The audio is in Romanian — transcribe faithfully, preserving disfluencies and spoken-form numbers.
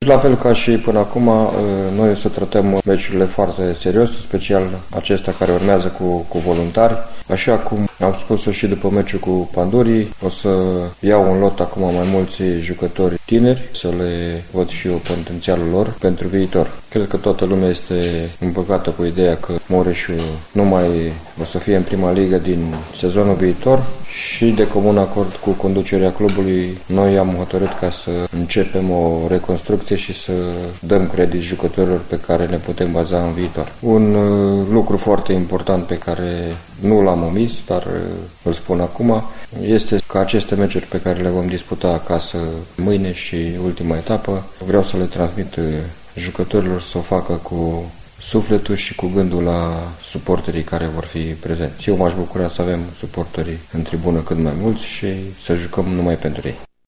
La fel ca și până acum, noi o să tratăm meciurile foarte serios, special acesta care urmează cu, cu voluntari. Așa cum am spus-o și după meciul cu Pandurii, o să iau în lot acum mai mulți jucători tineri, să le văd și eu potențialul lor pentru viitor. Cred că toată lumea este împăcată cu ideea că Mureșul nu mai o să fie în prima ligă din sezonul viitor și de comun acord cu conducerea clubului, noi am hotărât ca să începem o reconstrucție și să dăm credit jucătorilor pe care ne putem baza în viitor. Un lucru foarte important pe care nu l-am omis, dar îl spun acum, este că aceste meciuri pe care le vom disputa acasă mâine și ultima etapă, vreau să le transmit jucătorilor să o facă cu sufletul și cu gândul la suporterii care vor fi prezenți. Eu m-aș bucura să avem suporterii în tribună cât mai mulți și să jucăm numai pentru ei.